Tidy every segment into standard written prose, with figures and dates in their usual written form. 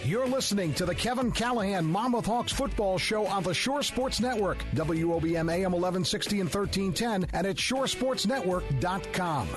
You're listening to the Kevin Callahan Monmouth Hawks football show on the Shore Sports Network, WOBM AM 1160 and 1310, and at shoresportsnetwork.com.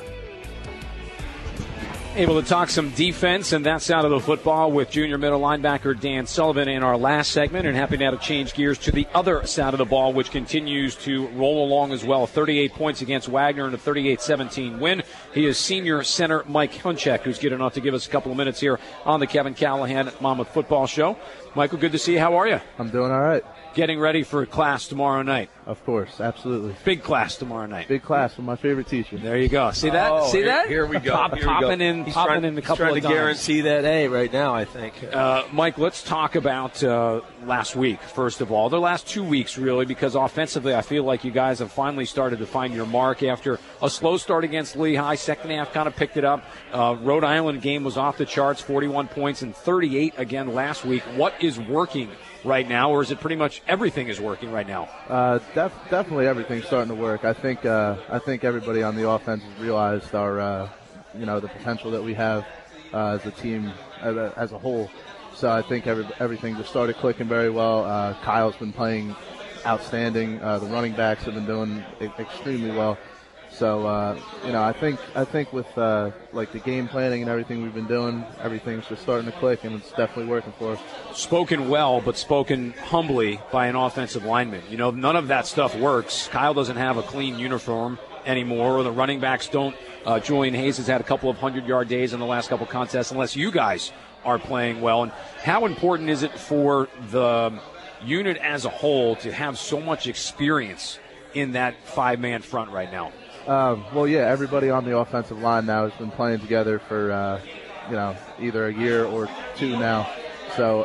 Able to talk some defense and that side of the football with junior middle linebacker Dan Sullivan in our last segment, and happy now to change gears to the other side of the ball, which continues to roll along as well. 38 points against Wagner in a 38-17 win. He is senior center Mike Hunchak, who's good enough to give us a couple of minutes here on the Kevin Callahan Monmouth Football Show. Michael, good to see you. How are you? I'm doing all right. Getting ready for class tomorrow night. Of course, absolutely. Big class tomorrow night. Big class with my favorite teacher. There you go. See that? Oh, See that? Here we go. Popping in a couple of times. He's trying to guarantee that A right now, I think. Mike, let's talk about last week, first of all. The last 2 weeks, really, because offensively I feel like you guys have finally started to find your mark after a slow start against Lehigh. Second half kind of picked it up. Rhode Island game was off the charts, 41 points and 38 again last week. What is working right now, or is it pretty much everything is working right now? Definitely everything's starting to work. I think everybody on the offense has realized our the potential that we have as a team as a whole. So I think everything just started clicking very well. Kyle's been playing outstanding. The running backs have been doing extremely well. So I think with like the game planning and everything we've been doing, everything's just starting to click, and it's definitely working for us. Spoken well, but spoken humbly by an offensive lineman. You know, none of that stuff works. Kyle doesn't have a clean uniform anymore, or the running backs don't. Julian Hayes has had a couple of 100-yard days in the last couple of contests, unless you guys are playing well. And how important is it for the unit as a whole to have so much experience in that five-man front right now? Well, yeah, everybody on the offensive line now has been playing together for, either a year or two now. So,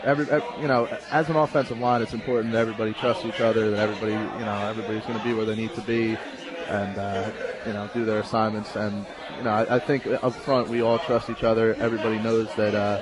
as an offensive line, it's important that everybody trusts each other, that everybody's going to be where they need to be and, do their assignments. And, I think up front we all trust each other. Everybody knows that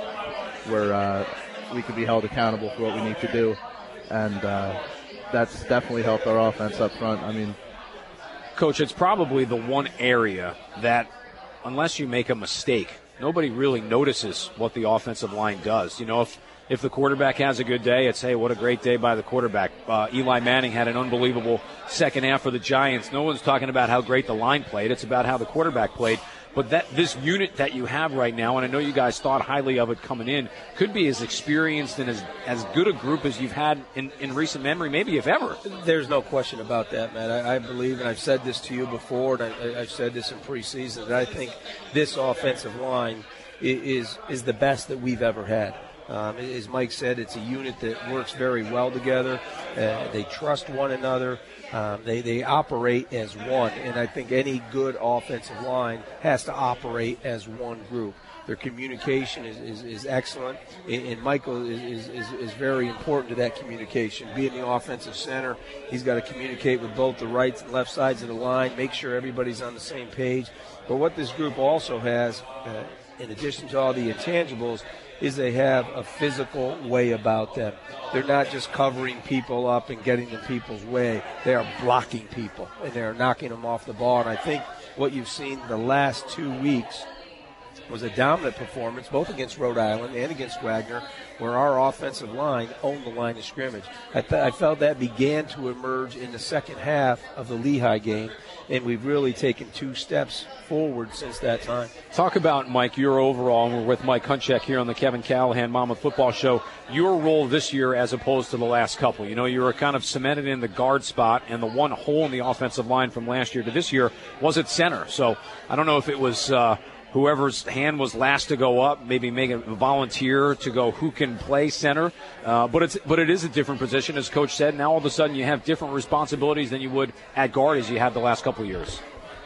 we can be held accountable for what we need to do. And that's definitely helped our offense up front. I mean, Coach, it's probably the one area that, unless you make a mistake, nobody really notices what the offensive line does. You know, if the quarterback has a good day, it's, hey, what a great day by the quarterback. Eli Manning had an unbelievable second half for the Giants. No one's talking about how great the line played. It's about how the quarterback played. But this unit that you have right now, and I know you guys thought highly of it coming in, could be as experienced and as good a group as you've had in recent memory, maybe if ever. There's no question about that, man. I believe, and I've said this to you before, and I've said this in preseason, that I think this offensive line is the best that we've ever had. As Mike said, it's a unit that works very well together. They trust one another. They operate as one, and I think any good offensive line has to operate as one group. Their communication is excellent, and Michael is very important to that communication. Being the offensive center, he's got to communicate with both the right and left sides of the line, make sure everybody's on the same page. But what this group also has, in addition to all the intangibles, is they have a physical way about them. They're not just covering people up and getting in people's way. They are blocking people, and they're knocking them off the ball. And I think what you've seen the last 2 weeks was a dominant performance, both against Rhode Island and against Wagner, where our offensive line owned the line of scrimmage. I felt that began to emerge in the second half of the Lehigh game, and we've really taken 2 steps forward since that time. Talk about, Mike, your overall, and we're with Mike Hunchak here on the Kevin Callahan Monmouth Football Show, your role this year as opposed to the last couple. You know, you were kind of cemented in the guard spot, and the one hole in the offensive line from last year to this year was at center. So I don't know if it was whoever's hand was last to go up, maybe make a volunteer to go who can play center. But it is a different position, as Coach said. Now all of a sudden you have different responsibilities than you would at guard as you had the last couple of years.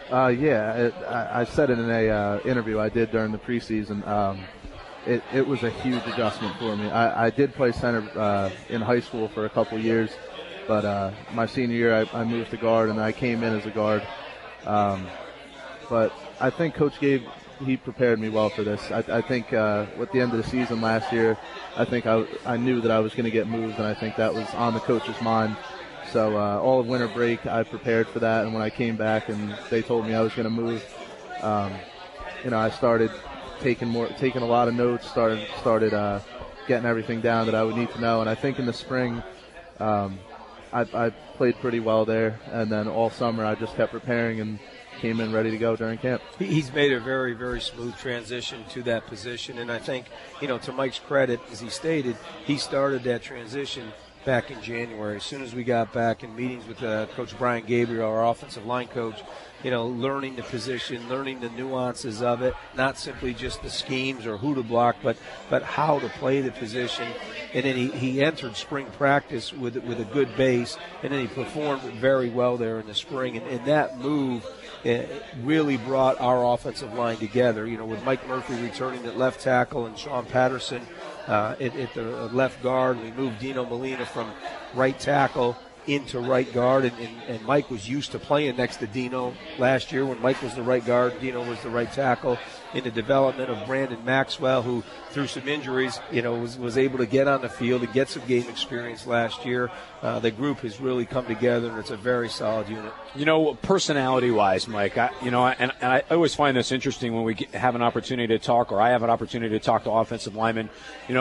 I said it in a interview I did during the preseason. It was a huge adjustment for me. I did play center in high school for a couple of years, but my senior year I moved to guard, and I came in as a guard. But I think Coach he prepared me well for this. I think at the end of the season last year, I think I knew that I was going to get moved, and I think that was on the coach's mind. So all of winter break, I prepared for that, and when I came back and they told me I was going to move, I started taking a lot of notes, started getting everything down that I would need to know. And I think in the spring, I played pretty well there, and then all summer I just kept preparing and came in ready to go during camp. He's made a very, very smooth transition to that position, and I think, to Mike's credit, as he stated, he started that transition back in January. As soon as we got back in meetings with Coach Brian Gabriel, our offensive line coach, learning the position, learning the nuances of it, not simply just the schemes or who to block, but how to play the position. And then he entered spring practice with a good base, and then he performed very well there in the spring. And that move really brought our offensive line together. With Mike Murphy returning at left tackle and Sean Patterson at the left guard, we moved Dino Molina from right tackle into right guard, and Mike was used to playing next to Dino last year. When Mike was the right guard, Dino was the right tackle. In the development of Brandon Maxwell, who through some injuries, was able to get on the field and get some game experience last year. The group has really come together, and it's a very solid unit. Personality-wise, Mike, I always find this interesting when we have an opportunity to talk, or I have an opportunity to talk to offensive linemen.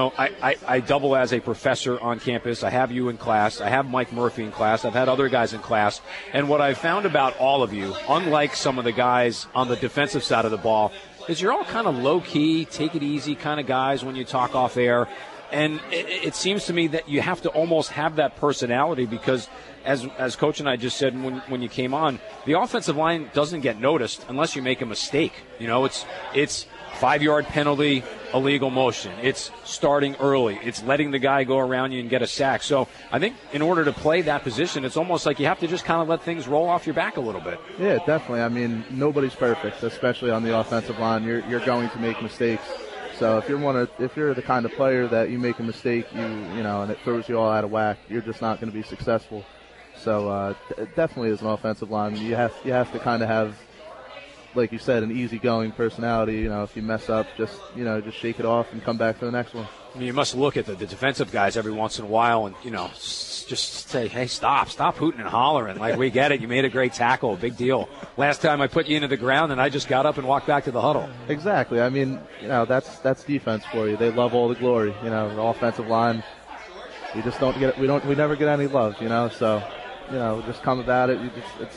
I double as a professor on campus. I have you in class. I have Mike Murphy in class. I've had other guys in class. And what I've found about all of you, unlike some of the guys on the defensive side of the ball, is you're all kind of low-key, take-it-easy kind of guys when you talk off air. And it seems to me that you have to almost have that personality because, as Coach and I just said when you came on, the offensive line doesn't get noticed unless you make a mistake. It's 5-yard penalty, illegal motion. It's starting early. It's letting the guy go around you and get a sack. So I think in order to play that position, it's almost like you have to just kind of let things roll off your back a little bit. Yeah, definitely. I mean, nobody's perfect, especially on the offensive line. You're going to make mistakes. So if you're the kind of player that you make a mistake, and it throws you all out of whack, you're just not going to be successful. So definitely as an offensive lineman, you have to kind of have, like you said, an easygoing personality. If you mess up, just shake it off and come back for the next one. I mean, you must look at the defensive guys every once in a while and, just say, hey, stop hooting and hollering. Like, we get it. You made a great tackle. Big deal. Last time I put you into the ground and I just got up and walked back to the huddle. Exactly. I mean, that's defense for you. They love all the glory. The offensive line, we just don't get it. We never get any love, So, just come about it.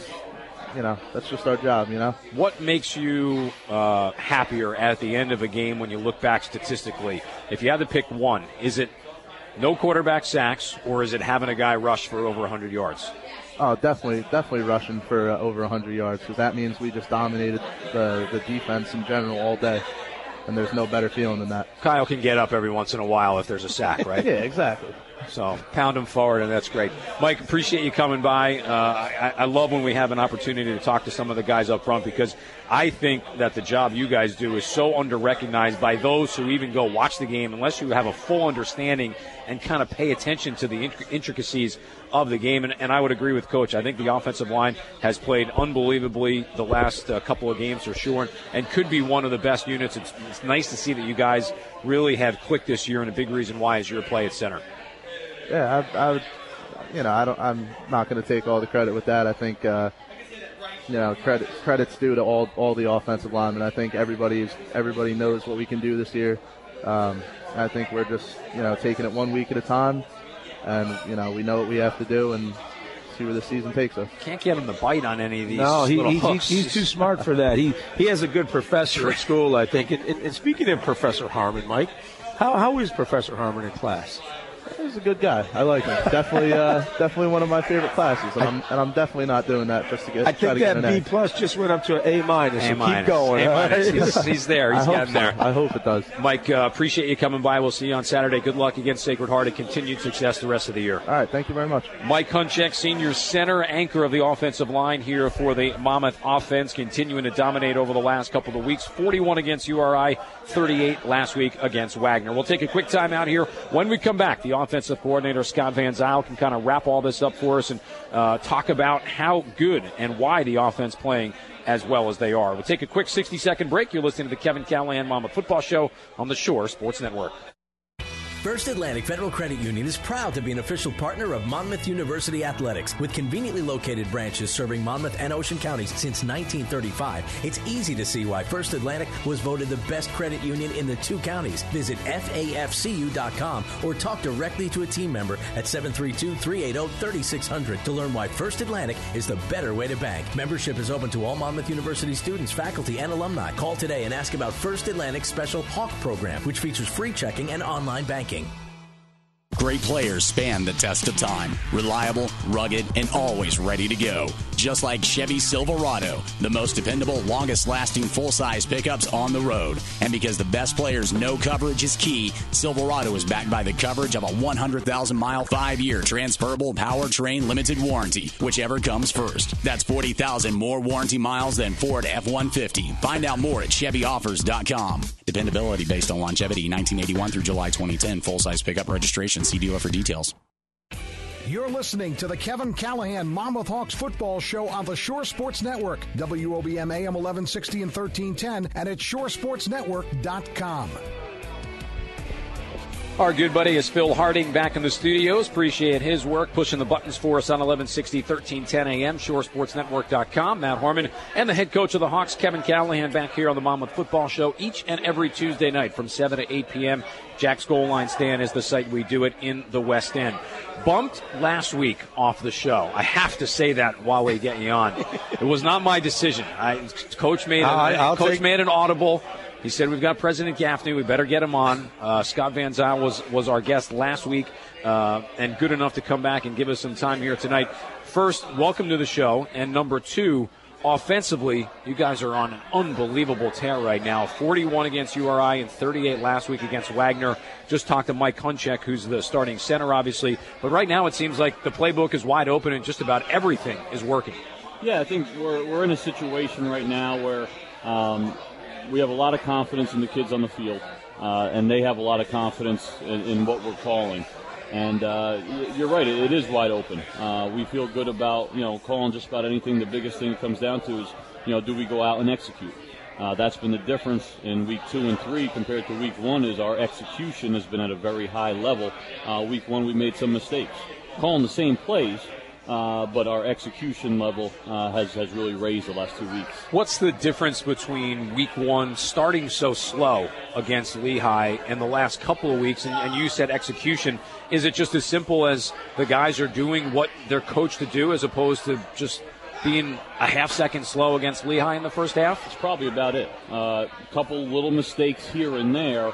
That's just our job, What makes you happier at the end of a game when you look back statistically? If you had to pick one, is it no quarterback sacks, or is it having a guy rush for over 100 yards? Oh, definitely rushing for over 100 yards, because that means we just dominated the defense in general all day, and there's no better feeling than that. Kyle can get up every once in a while if there's a sack, right? Yeah, exactly. So pound him forward, and that's great. Mike, appreciate you coming by. I love when we have an opportunity to talk to some of the guys up front, because I think that the job you guys do is so under-recognized by those who even go watch the game, unless you have a full understanding and kind of pay attention to the intricacies of the game. And I would agree with Coach. I think the offensive line has played unbelievably the last couple of games for sure, and could be one of the best units. It's nice to see that you guys really have clicked this year, and a big reason why is your play at center. Yeah, I'm not going to take all the credit with that. I think, credit's due to all the offensive linemen. I think everybody knows what we can do this year. I think we're just, taking it 1 week at a time, and, we know what we have to do and see where the season takes us. Can't get him to bite on any of these. No, he's too smart for that. He has a good professor at school, I think. And speaking of Professor Harmon, Mike, how is Professor Harmon in class? He's a good guy. I like him. Definitely one of my favorite classes, and I'm definitely not doing that just to get. I think that B+ just went up to an A-. So keep going. A-. He's there. He's getting there. I hope it does. Mike, appreciate you coming by. We'll see you on Saturday. Good luck against Sacred Heart and continued success the rest of the year. All right. Thank you very much. Mike Hunchak, senior center, anchor of the offensive line here for the Monmouth offense, continuing to dominate over the last couple of weeks. 41 against URI, 38 last week against Wagner. We'll take a quick time out here. When we come back, the offensive coordinator Scott Van Zyl can kind of wrap all this up for us and talk about how good and why the offense playing as well as they are. We'll take a quick 60-second break. You're listening to the Kevin Callahan Monmouth Football Show on the Shore Sports Network. First Atlantic Federal Credit Union is proud to be an official partner of Monmouth University Athletics. With conveniently located branches serving Monmouth and Ocean counties since 1935, it's easy to see why First Atlantic was voted the best credit union in the 2 counties. Visit FAFCU.com or talk directly to a team member at 732-380-3600 to learn why First Atlantic is the better way to bank. Membership is open to all Monmouth University students, faculty, and alumni. Call today and ask about First Atlantic's special Hawk program, which features free checking and online banking. Great players span the test of time. Reliable, rugged, and always ready to go. Just like Chevy Silverado, the most dependable, longest-lasting full-size pickups on the road. And because the best players know coverage is key, Silverado is backed by the coverage of a 100,000-mile, 5-year transferable powertrain limited warranty, whichever comes first. That's 40,000 more warranty miles than Ford F-150. Find out more at ChevyOffers.com. Dependability based on longevity, 1981 through July 2010. Full-size pickup registration. See dealer for details. You're listening to the Kevin Callahan Monmouth Hawks football show on the Shore Sports Network, WOBM AM 1160 and 1310, and at shoresportsnetwork.com. Our good buddy is Phil Harding back in the studios. Appreciate his work pushing the buttons for us on 1160, 1310 AM, shoresportsnetwork.com. Matt Harmon and the head coach of the Hawks, Kevin Callahan, back here on the Monmouth Football Show each and every Tuesday night from 7 to 8 p.m. Jack's Goal Line Stand is the site we do it in the West End. Bumped last week off the show. I have to say that while we get you on. It was not my decision. Coach made an audible. He said, we've got President Gaffney. We better get him on. Scott Van Zyl was our guest last week and good enough to come back and give us some time here tonight. First, welcome to the show. And number 2, offensively, you guys are on an unbelievable tear right now. 41 against URI and 38 last week against Wagner. Just talked to Mike Hunchek, who's the starting center, obviously. But right now it seems like the playbook is wide open and just about everything is working. Yeah, I think we're in a situation right now where we have a lot of confidence in the kids on the field, and they have a lot of confidence in what we're calling. And you're right, it is wide open. We feel good about, calling just about anything. The biggest thing it comes down to is, do we go out and execute? That's been the difference in week 2 and 3 compared to week 1 is our execution has been at a very high level. Week 1 we made some mistakes. Calling the same plays, but our execution level has really raised the last 2 weeks. What's the difference between week 1 starting so slow against Lehigh and the last couple of weeks? And you said execution. Is it just as simple as the guys are doing what they're coached to do as opposed to just being a half second slow against Lehigh in the first half? It's probably about it. A couple little mistakes here and there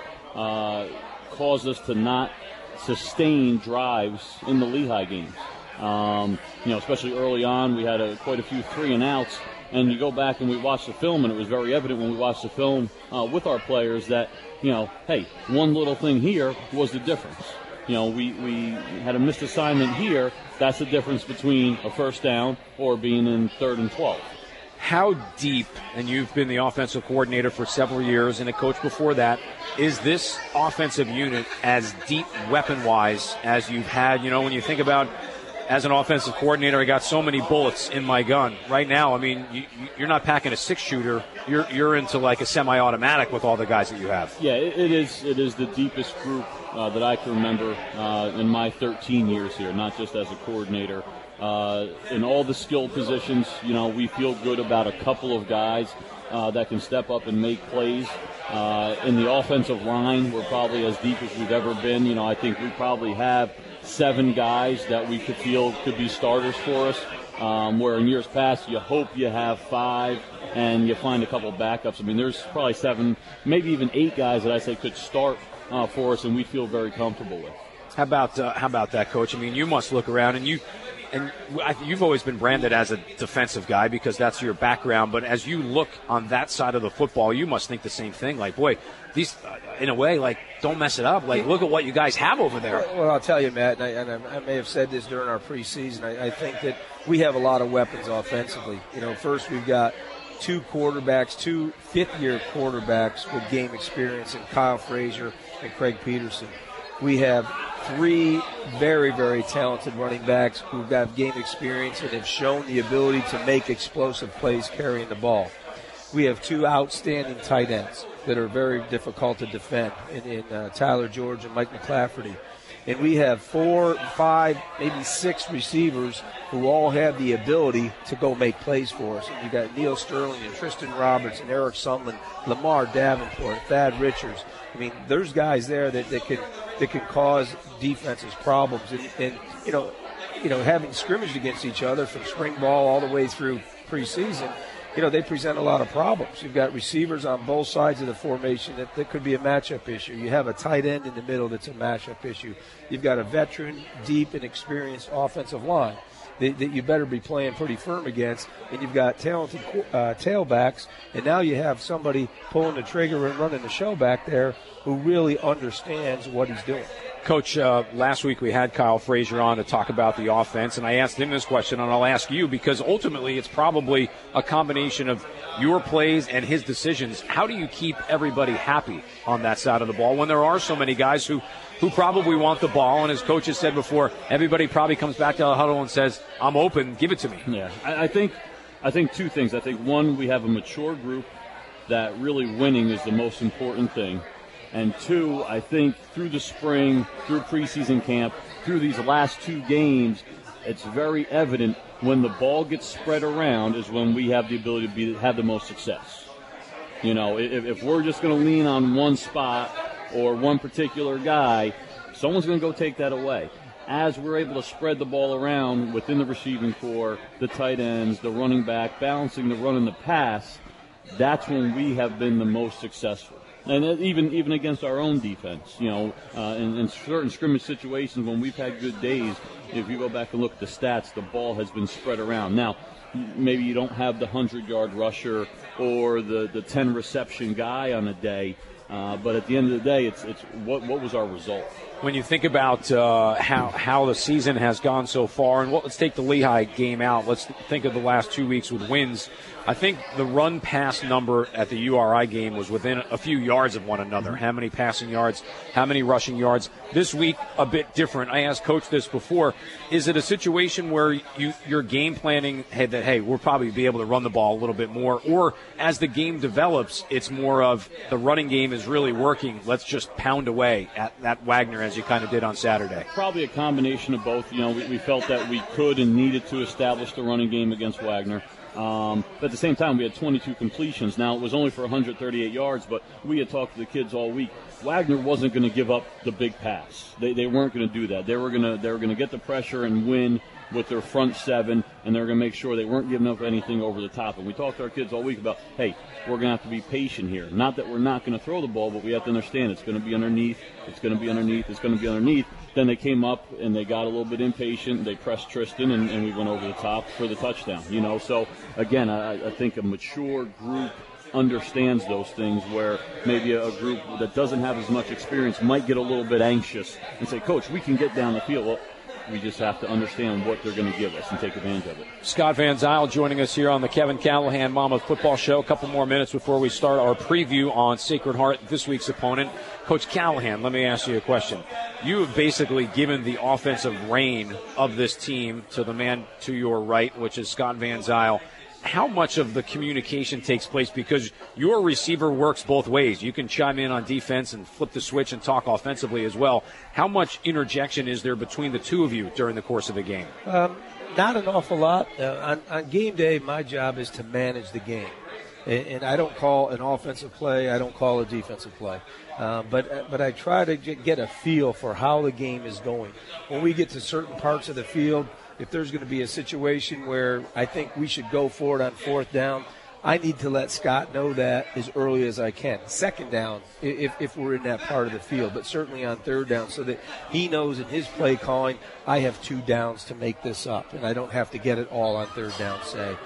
caused us to not sustain drives in the Lehigh games. Especially early on, we had quite a few 3-and-outs, and you go back and we watch the film, and it was very evident when we watched the film with our players that, hey, one little thing here was the difference. We had a missed assignment here. That's the difference between a first down or being in 3rd and 12. How deep, and you've been the offensive coordinator for several years and a coach before that, is this offensive unit as deep weapon-wise as you've had? When you think about, as an offensive coordinator, I got so many bullets in my gun. Right now, I mean, you're not packing a 6-shooter. You're into like a semi-automatic with all the guys that you have. Yeah, it is the deepest group that I can remember in my 13 years here, not just as a coordinator. In all the skill positions, we feel good about a couple of guys that can step up and make plays. In the offensive line, we're probably as deep as we've ever been. I think we probably have 7 guys that we could feel could be starters for us, where in years past you hope you have 5 and you find a couple backups. I mean, there's probably 7, maybe even 8 guys that I say could start for us, and we feel very comfortable with. How about that, Coach? I mean, you must look around, and you've always been branded as a defensive guy because that's your background. But as you look on that side of the football, you must think the same thing. Like, boy, these, in a way, like, don't mess it up. Like, look at what you guys have over there. Well, I'll tell you, Matt, and I may have said this during our preseason. I think that we have a lot of weapons offensively. First we've got 2 quarterbacks, 2 fifth-year quarterbacks with game experience in Kyle Frazier and Craig Peterson. We have 3 very, very talented running backs who have game experience and have shown the ability to make explosive plays carrying the ball. we have two outstanding tight ends that are very difficult to defend in Tyler George and Mike McClafferty. And we have 4, 5, maybe 6 receivers who all have the ability to go make plays for us. And you got Neil Sterling and Tristan Roberts and Eric Sumlin, Lamar Davenport, Thad Richards. I mean, there's guys there that can cause defenses problems. And you know, having scrimmaged against each other from spring ball all the way through preseason, you know, they present a lot of problems. You've got receivers on both sides of the formation that could be a matchup issue. You have a tight end in the middle that's a matchup issue. You've got a veteran, deep, and experienced offensive line that you better be playing pretty firm against. And you've got talented tailbacks. And now you have somebody pulling the trigger and running the show back there who really understands what he's doing. Coach, last week we had Kyle Frazier on to talk about the offense, and I asked him this question, and I'll ask you, because ultimately it's probably a combination of your plays and his decisions. How do you keep everybody happy on that side of the ball when there are so many guys who probably want the ball, and as Coach has said before, everybody probably comes back to the huddle and says, I'm open, give it to me. Yeah, I think two things. I think, one, we have a mature group that really winning is the most important thing. And two, I think through the spring, through preseason camp, through these last 2 games, it's very evident when the ball gets spread around is when we have the ability to have the most success. You know, if we're just going to lean on one spot or one particular guy, someone's going to go take that away. As we're able to spread the ball around within the receiving corps, the tight ends, the running back, balancing the run and the pass, that's when we have been the most successful. And even against our own defense, you know, in certain scrimmage situations when we've had good days, if you go back and look at the stats, the ball has been spread around. Now, maybe you don't have the 100-yard rusher or the 10-reception guy on a day, but at the end of the day, it's what was our result. When you think about how the season has gone so far, and let's take the Lehigh game out. Let's think of the last 2 weeks with wins. I think the run-pass number at the URI game was within a few yards of one another. How many passing yards, how many rushing yards. This week, a bit different. I asked Coach this before. Is it a situation where you're game planning that, hey, we'll probably be able to run the ball a little bit more, or as the game develops, it's more of the running game is really working. Let's just pound away at Wagner as you kind of did on Saturday? Probably a combination of both. You know, we felt that we could and needed to establish the running game against Wagner. But at the same time, we had 22 completions. Now, it was only for 138 yards, but we had talked to the kids all week. Wagner wasn't going to give up the big pass. They weren't going to do that. They were going to get the pressure and win with their front 7, and they were going to make sure they weren't giving up anything over the top. And we talked to our kids all week about, hey, we're going to have to be patient here. Not that we're not going to throw the ball, but we have to understand it's going to be underneath, it's going to be underneath, it's going to be underneath. Then they came up and they got a little bit impatient. They pressed Tristan, and we went over the top for the touchdown. You know, so again, I think a mature group understands those things, where maybe a group that doesn't have as much experience might get a little bit anxious and say, Coach, we can get down the field. Well, we just have to understand what they're going to give us and take advantage of it. Scott Van Zyl joining us here on the Kevin Callahan Monmouth Football Show. A couple more minutes before we start our preview on Sacred Heart, this week's opponent. Coach Callahan, let me ask you a question. You have basically given the offensive reign of this team to the man to your right, which is Scott Van Zyl. How much of the communication takes place? Because your receiver works both ways. You can chime in on defense and flip the switch and talk offensively as well. How much interjection is there between the two of you during the course of the game? Not an awful lot. On game day, my job is to manage the game. And I don't call an offensive play. I don't call a defensive play. But I try to get a feel for how the game is going. When we get to certain parts of the field, if there's going to be a situation where I think we should go for it on 4th down, I need to let Scott know that as early as I can. 2nd down, if we're in that part of the field, but certainly on 3rd down, so that he knows in his play calling, I have 2 downs to make this up, and I don't have to get it all on 3rd down, say.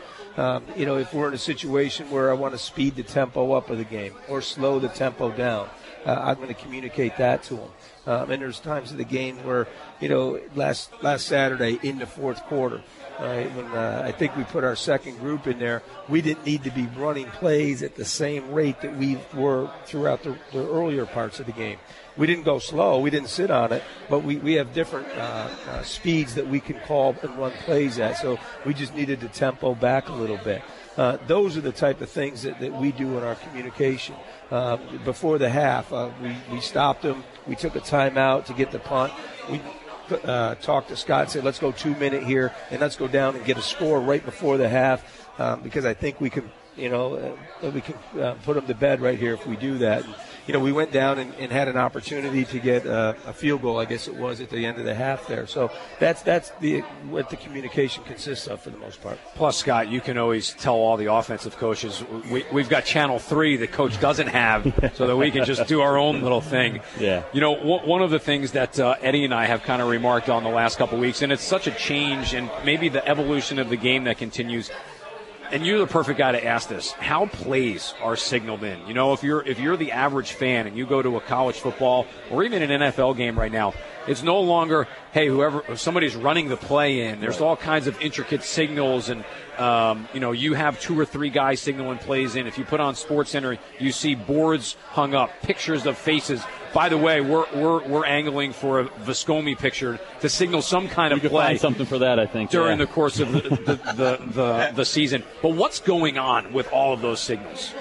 If we're in a situation where I want to speed the tempo up of the game or slow the tempo down, I'm going to communicate that to him. And there's times of the game where, last Saturday in the 4th quarter, when I think we put our second group in there, we didn't need to be running plays at the same rate that we were throughout the earlier parts of the game. We didn't go slow. We didn't sit on it, but we have different speeds that we can call and run plays at. So we just needed to tempo back a little bit. Those are the type of things that we do in our communication. Before the half, we stopped them. We took a timeout to get the punt. We talked to Scott and said, let's go 2 minute here, and let's go down and get a score right before the half, because I think we can, we can put them to bed right here if we do that. And, we went down and had an opportunity to get a field goal, I guess it was, at the end of the half there. So that's what the communication consists of for the most part. Plus, Scott, you can always tell all the offensive coaches, we've got Channel 3 that Coach doesn't have, so that we can just do our own little thing. Yeah. One of the things that Eddie and I have kind of remarked on the last couple of weeks, and it's such a change and maybe the evolution of the game that continues, and you're the perfect guy to ask this. How plays are signaled in? If you're the average fan and you go to a college football or even an NFL game right now, it's no longer, hey, if somebody's running the play in. There's all kinds of intricate signals, and you have 2 or 3 guys signaling plays in. If you put on SportsCenter, you see boards hung up, pictures of faces. By the way, we're angling for a Viscomi picture to signal some kind of play. You can find something for that, I think, during the course of the season. But what's going on with all of those signals?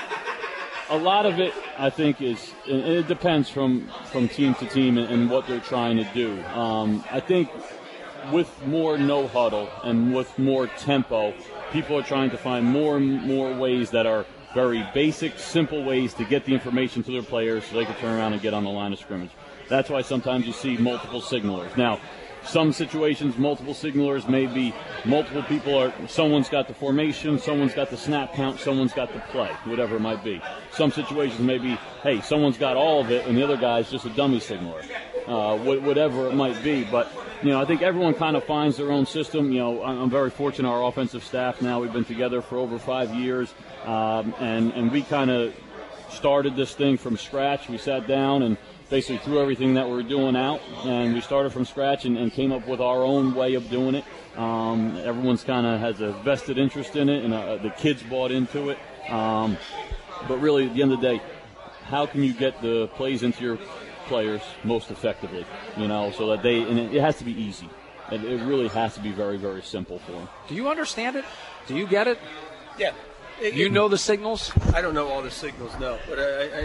A lot of it, I think, and it depends from team to team and what they're trying to do. I think with more no huddle and with more tempo, people are trying to find more and more ways that are very basic, simple ways to get the information to their players so they can turn around and get on the line of scrimmage. That's why sometimes you see multiple signalers. Now, some situations, multiple signalers may be multiple people someone's got the formation, someone's got the snap count, someone's got the play, whatever it might be. Some situations may be, hey, someone's got all of it and the other guy's just a dummy signaler, whatever it might be. But, I think everyone kind of finds their own system. I'm very fortunate our offensive staff now, we've been together for over 5 years, and we kind of started this thing from scratch. We sat down and basically threw everything that we were doing out, and we started from scratch and came up with our own way of doing it. Everyone's kind of has a vested interest in it, and the kids bought into it. But really, at the end of the day, how can you get the plays into your players most effectively? So that it has to be easy. It really has to be very, very simple for them. Do you understand it? Do you get it? Yeah. You know the signals? I don't know all the signals, no. But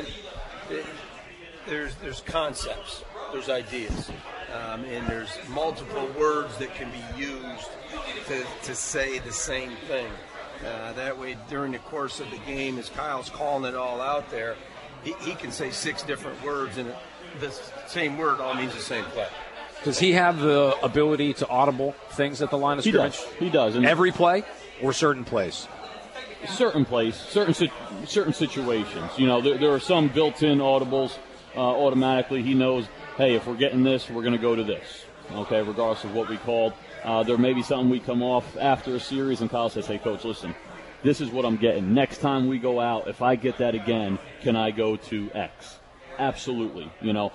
there's concepts, there's ideas, and there's multiple words that can be used to say the same thing. That way, during the course of the game, as Kyle's calling it all out there, he can say 6 different words, and the same word all means the same play. Does he have the ability to audible things at the line of scrimmage? He does. And every play or certain plays? Certain plays, certain situations. There are some built-in audibles. Automatically he knows, hey, if we're getting this, we're going to go to this, okay, regardless of what we called. There may be something we come off after a series, and Kyle says, hey, Coach, listen, this is what I'm getting. Next time we go out, if I get that again, can I go to X? Absolutely.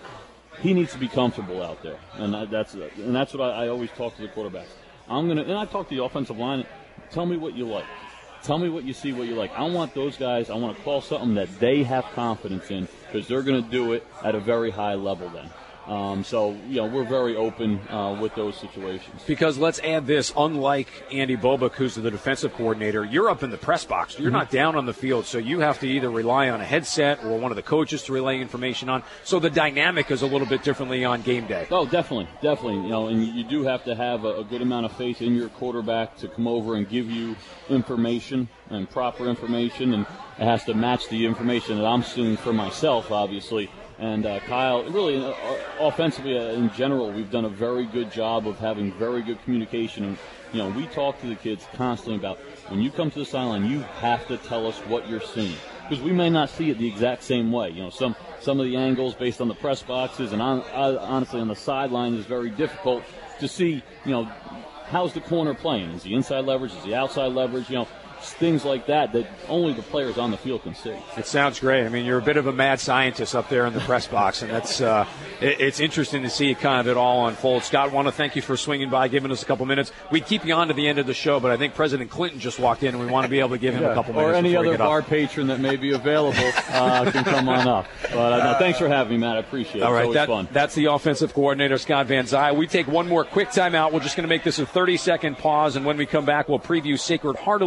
He needs to be comfortable out there, and that's what I always talk to the quarterbacks. And I talk to the offensive line. Tell me what you like. Tell me what you see, what you like. I want those guys, I want to call something that they have confidence in, because they're going to do it at a very high level then. So we're very open with those situations. Because let's add this, unlike Andy Bobick, who's the defensive coordinator, you're up in the press box. You're not down on the field, so you have to either rely on a headset or one of the coaches to relay information on. So the dynamic is a little bit differently on game day. Oh, definitely. And you do have to have a good amount of faith in your quarterback to come over and give you information and proper information, and it has to match the information that I'm seeing for myself, obviously. And Kyle, really, offensively in general, we've done a very good job of having very good communication. And, we talk to the kids constantly about, when you come to the sideline, you have to tell us what you're seeing. Because we may not see it the exact same way. Some of the angles based on the press boxes and honestly on the sideline is very difficult to see, how's the corner playing? Is he inside leverage? Is he outside leverage? Things like that only the players on the field can see. It sounds great. I mean, you're a bit of a mad scientist up there in the press box, and that's it's interesting to see kind of it all unfold. Scott, I want to thank you for swinging by, giving us a couple minutes. We'd keep you on to the end of the show, but I think President Clinton just walked in, and we want to be able to give him a couple minutes. Or any other bar patron that may be available can come on up. But thanks for having me, Matt. I appreciate it. All right, it's always fun. That's the offensive coordinator, Scott Van Zyl. We take one more quick timeout. We're just going to make this a 30-second pause, and when we come back, we'll preview Sacred Heart a little bit.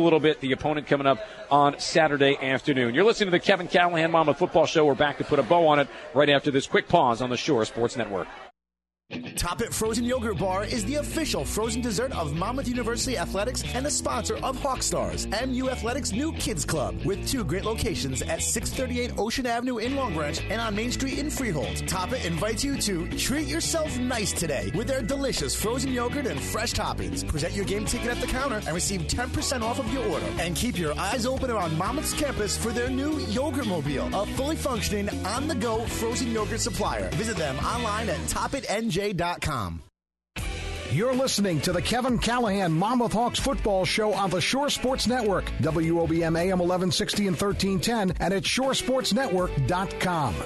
the opponent coming up on Saturday afternoon. You're listening to the Kevin Callahan Monmouth Football Show. We're back to put a bow on it right after this quick pause on the Shore Sports Network. Top It Frozen Yogurt Bar is the official frozen dessert of Monmouth University Athletics and the sponsor of Hawkstars, MU Athletics' new kids club, with 2 great locations at 638 Ocean Avenue in Long Branch and on Main Street in Freehold. Top It invites you to treat yourself nice today with their delicious frozen yogurt and fresh toppings. Present your game ticket at the counter and receive 10% off of your order. And keep your eyes open around Monmouth's campus for their new Yogurt Mobile, a fully functioning, on-the-go frozen yogurt supplier. Visit them online at topitnj.com. You're listening to the Kevin Callahan Monmouth Hawks Football Show on the Shore Sports Network, WOBM AM 1160 and 1310, and at shoresportsnetwork.com.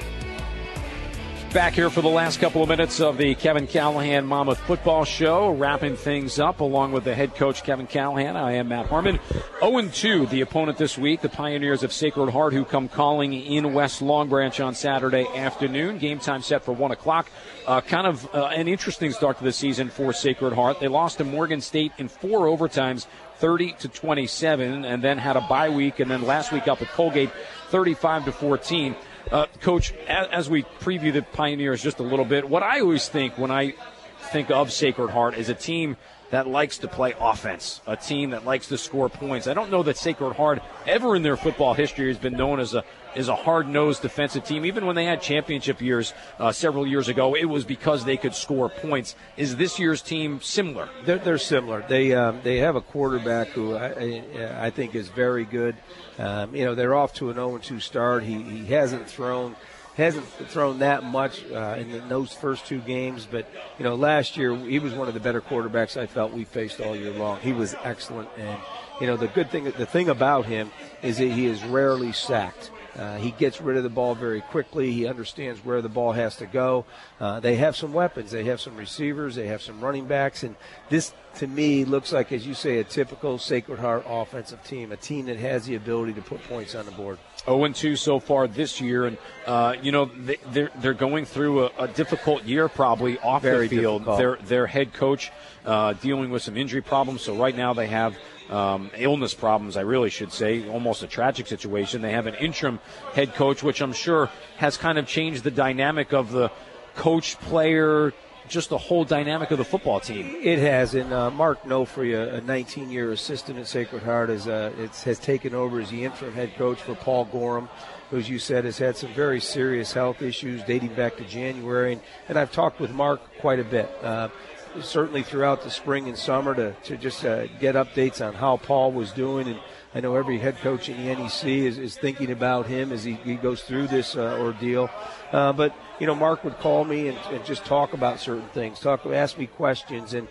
Back here for the last couple of minutes of the Kevin Callahan Monmouth Football Show, wrapping things up along with the head coach, Kevin Callahan. I am Matt Harmon. 0-2, the opponent this week, the Pioneers of Sacred Heart, who come calling in West Long Branch on Saturday afternoon. Game time set for 1 o'clock. An interesting start to the season for Sacred Heart. They lost to Morgan State in 4 overtimes, 30-27, and then had a bye week, and then last week up at Colgate, 35-14. Coach, as we preview the Pioneers just a little bit, what I always think when I think of Sacred Heart is a team that likes to play offense, a team that likes to score points. I don't know that Sacred Heart ever in their football history has been known as a hard-nosed defensive team. Even when they had championship years several years ago, it was because they could score points. Is this year's team similar? They're similar. They have a quarterback who I think is very good. They're off to an 0-2 start. He hasn't thrown that much in those first 2 games, but last year he was one of the better quarterbacks I felt we faced all year long. He was excellent, and the thing about him is that he is rarely sacked. He gets rid of the ball very quickly. He understands where the ball has to go. They have some weapons. They have some receivers. They have some running backs. And this, to me, looks like, as you say, a typical Sacred Heart offensive team, a team that has the ability to put points on the board. 0-2 so far this year, and they're going through a difficult year probably off very the field. Difficult. Their head coach dealing with some injury problems, so right now they have illness problems, I really should say, almost a tragic situation. They have an interim head coach, which I'm sure has kind of changed the dynamic of the coach-player, just the whole dynamic of the football team. It has, and Mark Nofri, a 19-year assistant at Sacred Heart, has taken over as the interim head coach for Paul Gorham, who, as you said, has had some very serious health issues dating back to January. And I've talked with Mark quite a bit, certainly throughout the spring and summer, to just get updates on how Paul was doing. And I know every head coach in the NEC is thinking about him as he goes through this ordeal. But Mark would call me and just talk about certain things, ask me questions. And,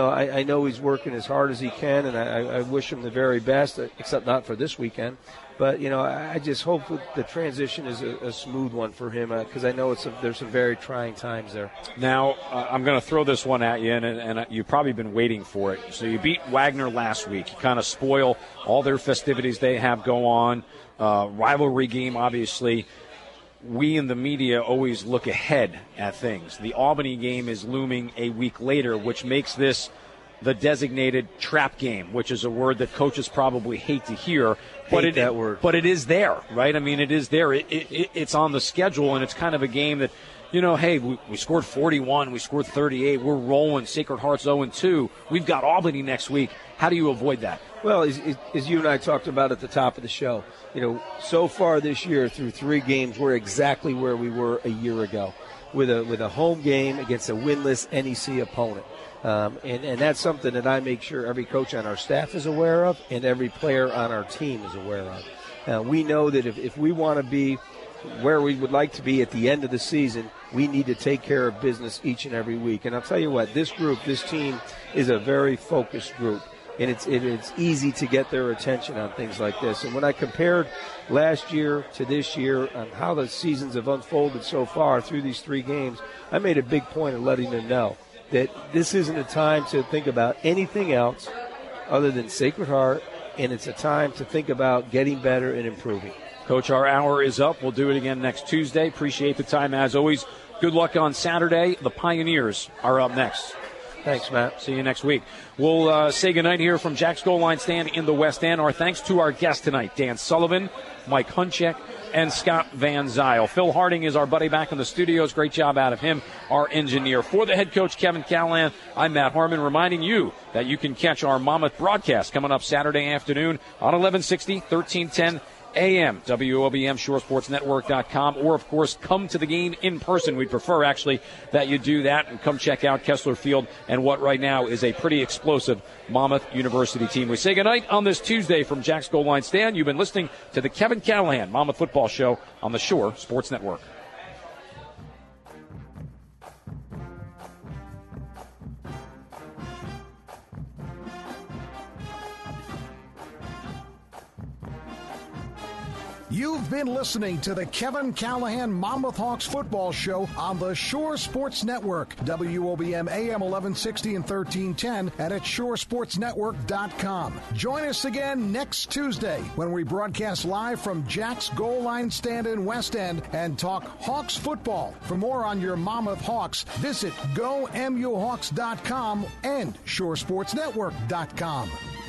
I know he's working as hard as he can, and I wish him the very best, except not for this weekend. But, I just hope the transition is a smooth one for him, because I know there's some very trying times there. Now, I'm going to throw this one at you, and you've probably been waiting for it. So you beat Wagner last week. You kind of spoil all their festivities they have go on. Rivalry game, obviously. We in the media always look ahead at things. The Albany game is looming a week later, which makes this the designated trap game, which is a word that coaches probably hate to hear. But it is there, right? I mean, it is there. It's on the schedule, and it's kind of a game that, hey, we scored 41, we scored 38, we're rolling, Sacred Heart's 0-2. We've got Albany next week. How do you avoid that? Well, as you and I talked about at the top of the show, so far this year through 3 games, we're exactly where we were a year ago with a home game against a winless NEC opponent. And that's something that I make sure every coach on our staff is aware of and every player on our team is aware of. We know that if we want to be where we would like to be at the end of the season, we need to take care of business each and every week. And I'll tell you what, this team is a very focused group. And it's easy to get their attention on things like this. And when I compared last year to this year on how the seasons have unfolded so far through these 3 games, I made a big point of letting them know that this isn't a time to think about anything else other than Sacred Heart, and it's a time to think about getting better and improving. Coach, our hour is up. We'll do it again next Tuesday. Appreciate the time as always. Good luck on Saturday. The Pioneers are up next. Thanks, Matt. See you next week. We'll say goodnight here from Jack's Goal Line Stand in the West End. Our thanks to our guests tonight, Dan Sullivan, Mike Hunchek, and Scott Van Zyl. Phil Harding is our buddy back in the studios. Great job out of him, our engineer. For the head coach, Kevin Callahan, I'm Matt Harmon, reminding you that you can catch our Monmouth broadcast coming up Saturday afternoon on 1160, 1310 AM, WOBM, ShoreSportsNetwork.com, or, of course, come to the game in person. We'd prefer, actually, that you do that and come check out Kessler Field and what right now is a pretty explosive Monmouth University team. We say goodnight on this Tuesday from Jack's Goal Line Stand. You've been listening to the Kevin Callahan Monmouth Football Show on the Shore Sports Network. You've been listening to the Kevin Callahan Monmouth Hawks Football Show on the Shore Sports Network, WOBM AM 1160 and 1310, and at ShoreSportsNetwork.com. Join us again next Tuesday when we broadcast live from Jack's Goal Line Stand in West End and talk Hawks football. For more on your Monmouth Hawks, visit GoMUHawks.com and ShoreSportsNetwork.com.